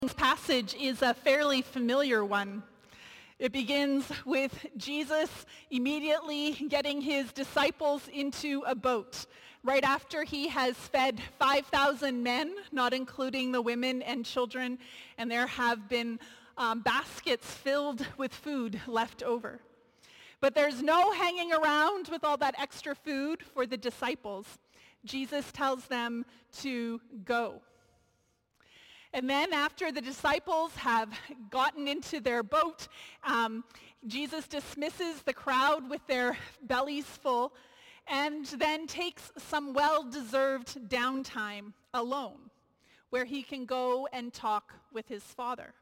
This passage is a fairly familiar one. It begins with Jesus immediately getting his disciples into a boat right after he has fed 5,000 men, not including the women and children, and there have been baskets filled with food left over. But there's no hanging around with all that extra food for the disciples. Jesus tells them to go. And then after the disciples have gotten into their boat, Jesus dismisses the crowd with their bellies full and then takes some well-deserved downtime alone where he can go and talk with his Father.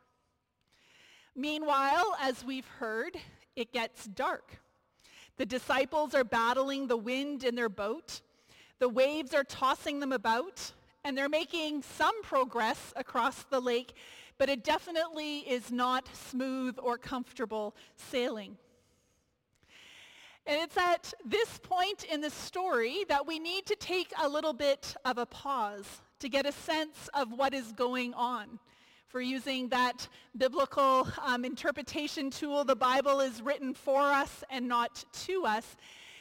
Meanwhile, as we've heard, it gets dark. The disciples are battling the wind in their boat. The waves are tossing them about. And they're making some progress across the lake, but it definitely is not smooth or comfortable sailing. And it's at this point in the story that we need to take a little bit of a pause to get a sense of what is going on. For using that biblical interpretation tool, the Bible is written for us and not to us.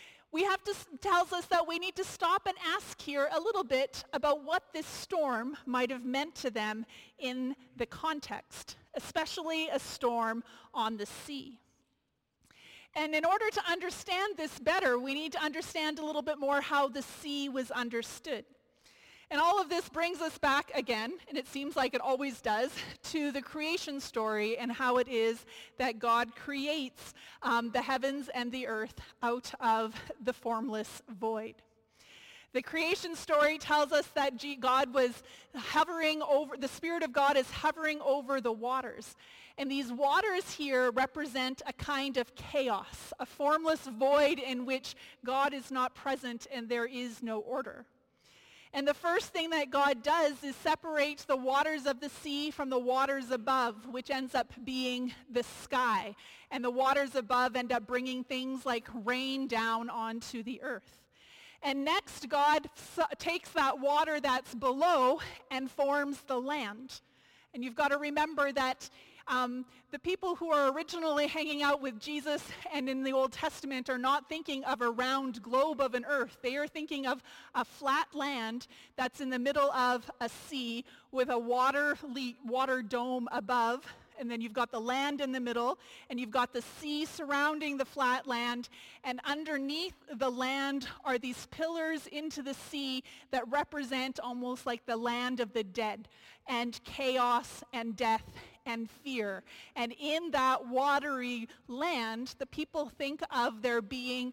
Tells us that we need to stop and ask here a little bit about what this storm might have meant to them in the context, especially a storm on the sea. And in order to understand this better, we need to understand a little bit more how the sea was understood. And all of this brings us back again, and it seems like it always does, to the creation story and how it is that God creates the heavens and the earth out of the formless void. The creation story tells us that God was hovering over, the Spirit of God is hovering over the waters. And these waters here represent a kind of chaos, a formless void in which God is not present and there is no order. And the first thing that God does is separate the waters of the sea from the waters above, which ends up being the sky. And the waters above end up bringing things like rain down onto the earth. And next, God takes that water that's below and forms the land. And you've got to remember that the people who are originally hanging out with Jesus and in the Old Testament are not thinking of a round globe of an earth. They are thinking of a flat land that's in the middle of a sea with a water dome above. And then you've got the land in the middle, and you've got the sea surrounding the flat land, and underneath the land are these pillars into the sea that represent almost like the land of the dead, and chaos and death and fear. And in that watery land, the people think of there being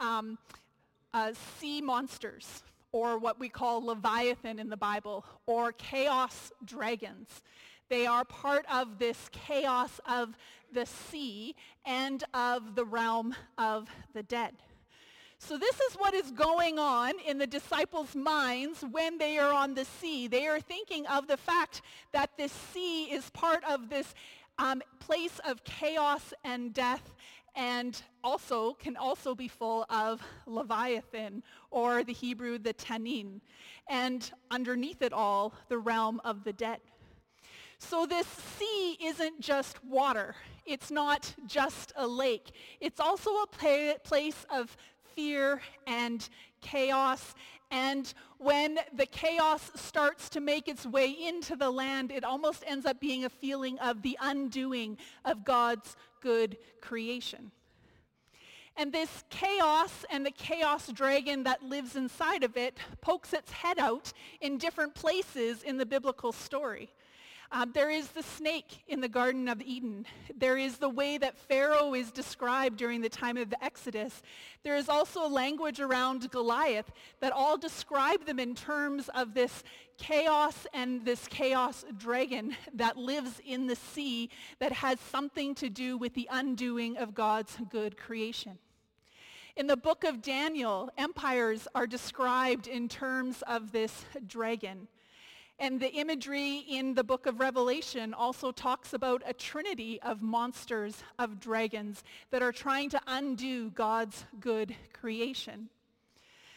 sea monsters, or what we call Leviathan in the Bible, or chaos dragons. They are part of this chaos of the sea and of the realm of the dead. So this is what is going on in the disciples' minds when they are on the sea. They are thinking of the fact that this sea is part of this place of chaos and death, and can also be full of Leviathan, or the Hebrew, the Tannin, and underneath it all, the realm of the dead. So this sea isn't just water. It's not just a lake. It's also a place of fear and chaos. And when the chaos starts to make its way into the land, it almost ends up being a feeling of the undoing of God's good creation. And this chaos and the chaos dragon that lives inside of it pokes its head out in different places in the biblical story. There is the snake in the Garden of Eden. There is the way that Pharaoh is described during the time of the Exodus. There is also language around Goliath that all describe them in terms of this chaos and this chaos dragon that lives in the sea that has something to do with the undoing of God's good creation. In the book of Daniel, empires are described in terms of this dragon. And the imagery in the book of Revelation also talks about a trinity of monsters, of dragons, that are trying to undo God's good creation.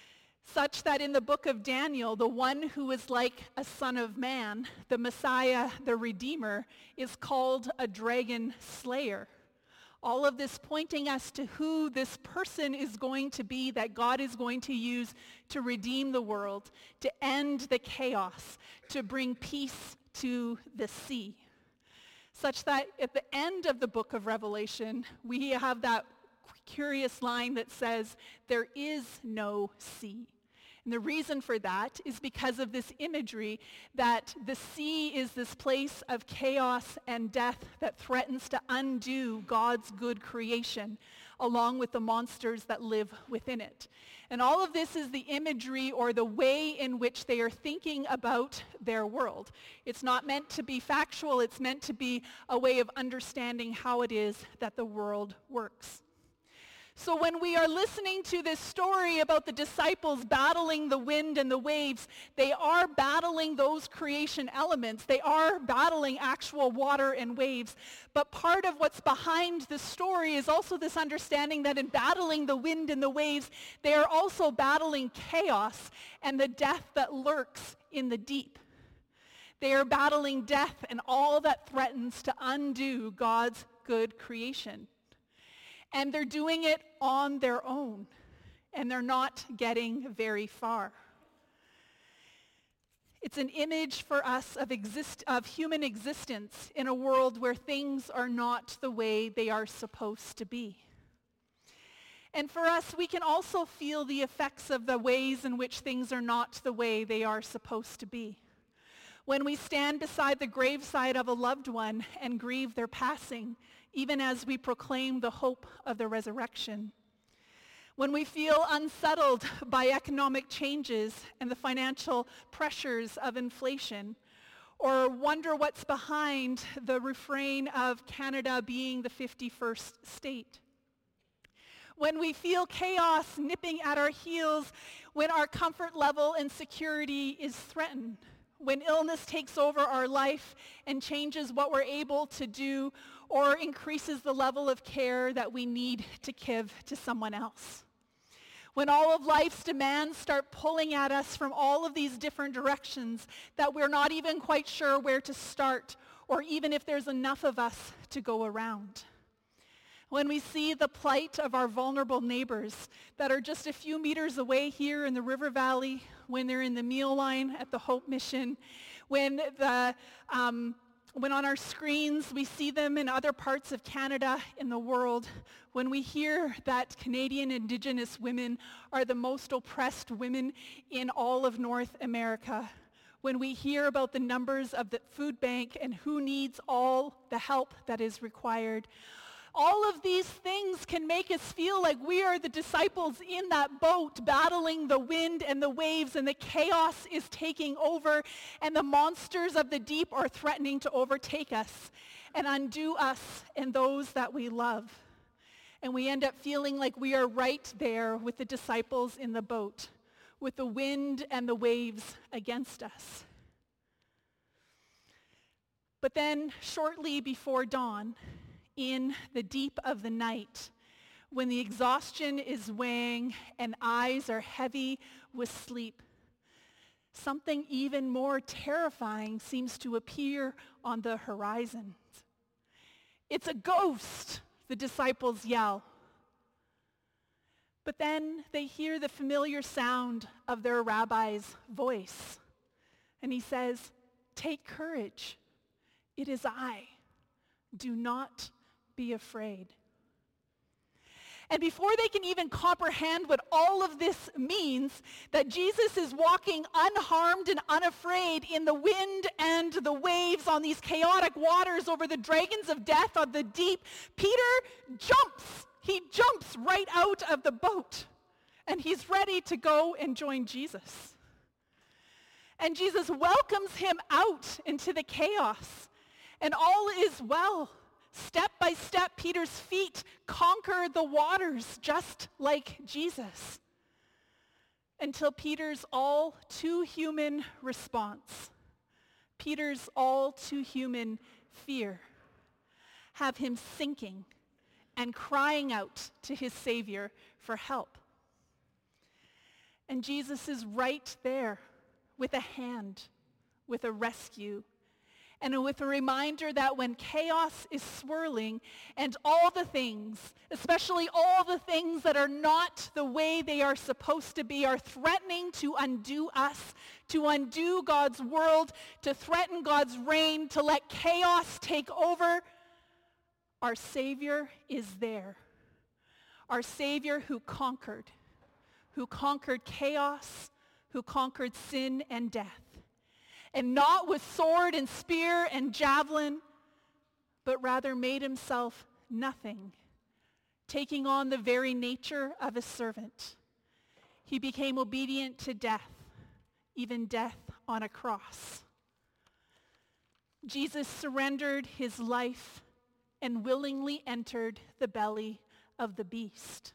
such that in the book of Daniel, the one who is like a son of man, the Messiah, the Redeemer, is called a dragon slayer. All of this pointing us to who this person is going to be that God is going to use to redeem the world, to end the chaos, to bring peace to the sea. Such that at the end of the book of Revelation, we have that curious line that says, there is no sea. And the reason for that is because of this imagery that the sea is this place of chaos and death that threatens to undo God's good creation, along with the monsters that live within it. And all of this is the imagery or the way in which they are thinking about their world. It's not meant to be factual, it's meant to be a way of understanding how it is that the world works. So when we are listening to this story about the disciples battling the wind and the waves, they are battling those creation elements. They are battling actual water and waves. But part of what's behind the story is also this understanding that in battling the wind and the waves, they are also battling chaos and the death that lurks in the deep. They are battling death and all that threatens to undo God's good creation. And they're doing it on their own, and they're not getting very far. It's an image for us of human existence in a world where things are not the way they are supposed to be. And for us, we can also feel the effects of the ways in which things are not the way they are supposed to be. When we stand beside the graveside of a loved one and grieve their passing, even as we proclaim the hope of the resurrection. When we feel unsettled by economic changes and the financial pressures of inflation, or wonder what's behind the refrain of Canada being the 51st state. When we feel chaos nipping at our heels, when our comfort level and security is threatened, when illness takes over our life and changes what we're able to do or increases the level of care that we need to give to someone else. When all of life's demands start pulling at us from all of these different directions that we're not even quite sure where to start or even if there's enough of us to go around. When we see the plight of our vulnerable neighbors that are just a few meters away here in the River Valley, when they're in the meal line at the Hope Mission, when on our screens we see them in other parts of Canada, in the world, when we hear that Canadian Indigenous women are the most oppressed women in all of North America, when we hear about the numbers of the food bank and who needs all the help that is required, all of these things can make us feel like we are the disciples in that boat battling the wind and the waves, and the chaos is taking over and the monsters of the deep are threatening to overtake us and undo us and those that we love. And we end up feeling like we are right there with the disciples in the boat, with the wind and the waves against us. But then shortly before dawn, in the deep of the night, when the exhaustion is weighing and eyes are heavy with sleep, something even more terrifying seems to appear on the horizon. It's a ghost, the disciples yell. But then they hear the familiar sound of their rabbi's voice. And he says, "Take courage. It is I. Do not be afraid." And before they can even comprehend what all of this means, that Jesus is walking unharmed and unafraid in the wind and the waves on these chaotic waters over the dragons of death on the deep, Peter jumps. He jumps right out of the boat, and he's ready to go and join Jesus. And Jesus welcomes him out into the chaos, and all is well. Step by step, Peter's feet conquer the waters just like Jesus, until Peter's all too human response, Peter's all too human fear, have him sinking and crying out to his Savior for help. And Jesus is right there with a hand, with a rescue, and with a reminder that when chaos is swirling and all the things, especially all the things that are not the way they are supposed to be, are threatening to undo us, to undo God's world, to threaten God's reign, to let chaos take over, our Savior is there. Our Savior who conquered chaos, who conquered sin and death. And not with sword and spear and javelin, but rather made himself nothing, taking on the very nature of a servant. He became obedient to death, even death on a cross. Jesus surrendered his life and willingly entered the belly of the beast.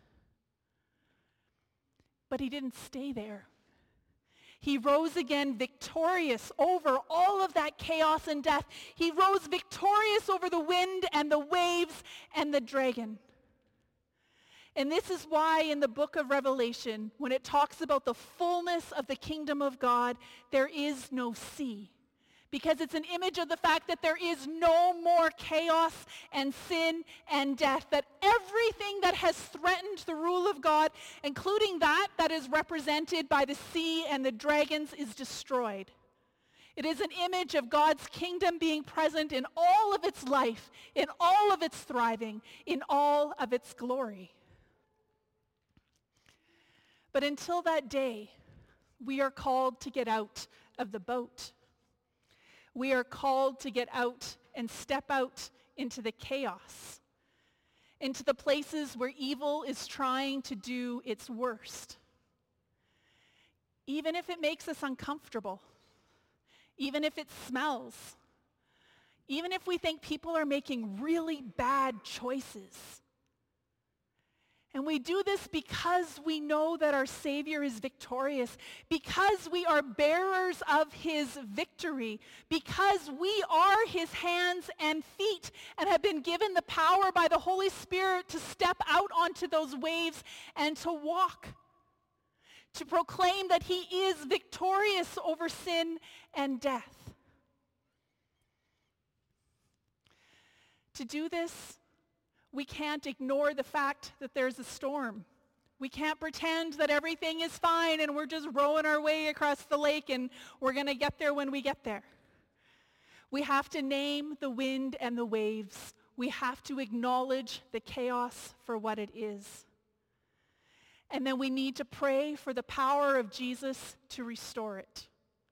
But he didn't stay there. He rose again victorious over all of that chaos and death. He rose victorious over the wind and the waves and the dragon. And this is why in the book of Revelation, when it talks about the fullness of the kingdom of God, there is no sea. Because it's an image of the fact that there is no more chaos and sin and death, that everything that has threatened the rule of God, including that is represented by the sea and the dragons, is destroyed. It is an image of God's kingdom being present in all of its life, in all of its thriving, in all of its glory. But until that day, we are called to get out of the boat. We are called to get out and step out into the chaos, into the places where evil is trying to do its worst. Even if it makes us uncomfortable, even if it smells, even if we think people are making really bad choices. And we do this because we know that our Savior is victorious, because we are bearers of his victory, because we are his hands and feet and have been given the power by the Holy Spirit to step out onto those waves and to walk, to proclaim that he is victorious over sin and death. To do this, we can't ignore the fact that there's a storm. We can't pretend that everything is fine and we're just rowing our way across the lake and we're going to get there when we get there. We have to name the wind and the waves. We have to acknowledge the chaos for what it is. And then we need to pray for the power of Jesus to restore it.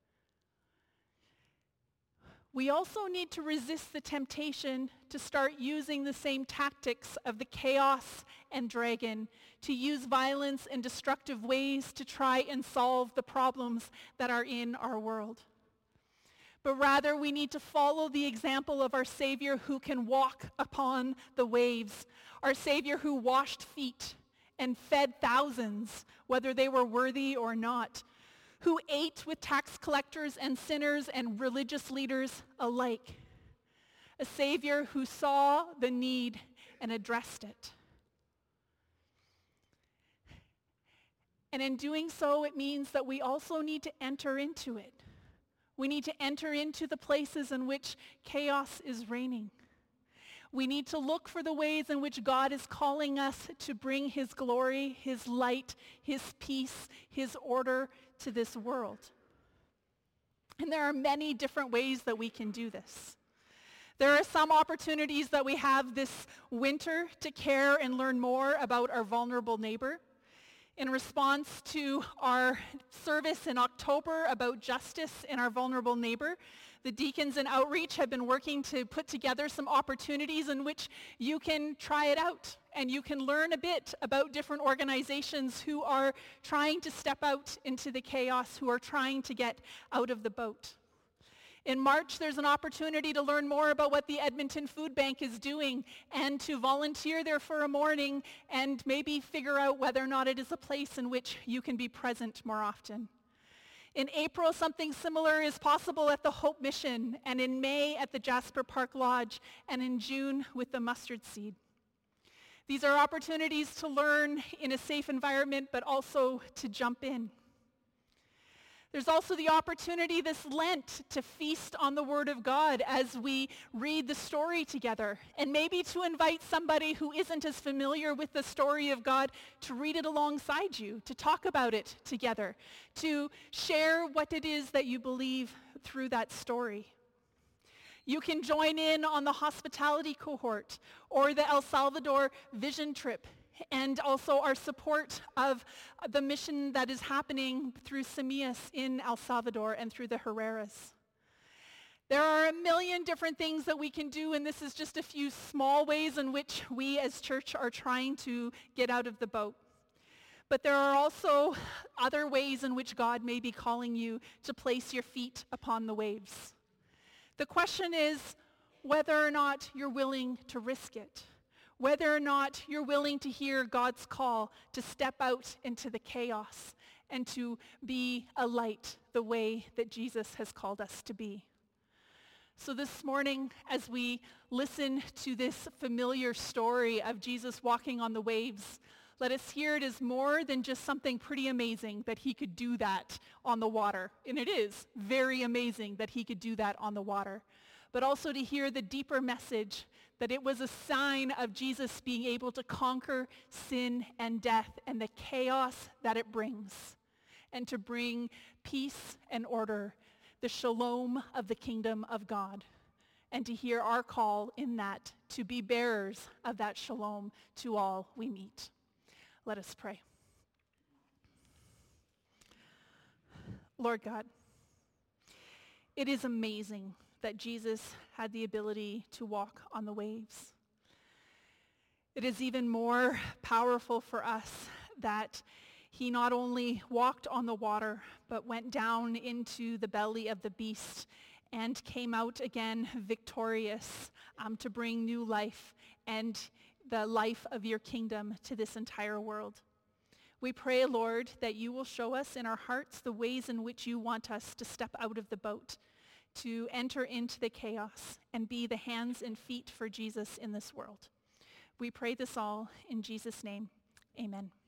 We also need to resist the temptation to start using the same tactics of the chaos and dragon, to use violence and destructive ways to try and solve the problems that are in our world. But rather, we need to follow the example of our Savior who can walk upon the waves, our Savior who washed feet and fed thousands, whether they were worthy or not, who ate with tax collectors and sinners and religious leaders alike. A Savior who saw the need and addressed it. And in doing so, it means that we also need to enter into it. We need to enter into the places in which chaos is reigning. We need to look for the ways in which God is calling us to bring his glory, his light, his peace, his order to this world. And there are many different ways that we can do this. There are some opportunities that we have this winter to care and learn more about our vulnerable neighbor. In response to our service in October about justice in our vulnerable neighbor, the deacons in outreach have been working to put together some opportunities in which you can try it out and you can learn a bit about different organizations who are trying to step out into the chaos, who are trying to get out of the boat. In March, there's an opportunity to learn more about what the Edmonton Food Bank is doing and to volunteer there for a morning and maybe figure out whether or not it is a place in which you can be present more often. In April, something similar is possible at the Hope Mission, and in May at the Jasper Park Lodge, and in June with the Mustard Seed. These are opportunities to learn in a safe environment, but also to jump in. There's also the opportunity this Lent to feast on the Word of God as we read the story together, and maybe to invite somebody who isn't as familiar with the story of God to read it alongside you, to talk about it together, to share what it is that you believe through that story. You can join in on the hospitality cohort or the El Salvador vision trip, and also our support of the mission that is happening through Semillas in El Salvador and through the Herreras. There are a million different things that we can do, and this is just a few small ways in which we as church are trying to get out of the boat. But there are also other ways in which God may be calling you to place your feet upon the waves. The question is whether or not you're willing to risk it. Whether or not you're willing to hear God's call to step out into the chaos and to be a light the way that Jesus has called us to be. So this morning, as we listen to this familiar story of Jesus walking on the waves, let us hear it as more than just something pretty amazing that he could do that on the water. And it is very amazing that he could do that on the water. But also to hear the deeper message that it was a sign of Jesus being able to conquer sin and death and the chaos that it brings, and to bring peace and order, the shalom of the kingdom of God, and to hear our call in that to be bearers of that shalom to all we meet. Let us pray. Lord God, it is amazing that Jesus had the ability to walk on the waves. It is even more powerful for us that he not only walked on the water, but went down into the belly of the beast and came out again victorious to bring new life and the life of your kingdom to this entire world. We pray, Lord, that you will show us in our hearts the ways in which you want us to step out of the boat, to enter into the chaos and be the hands and feet for Jesus in this world. We pray this all in Jesus' name. Amen.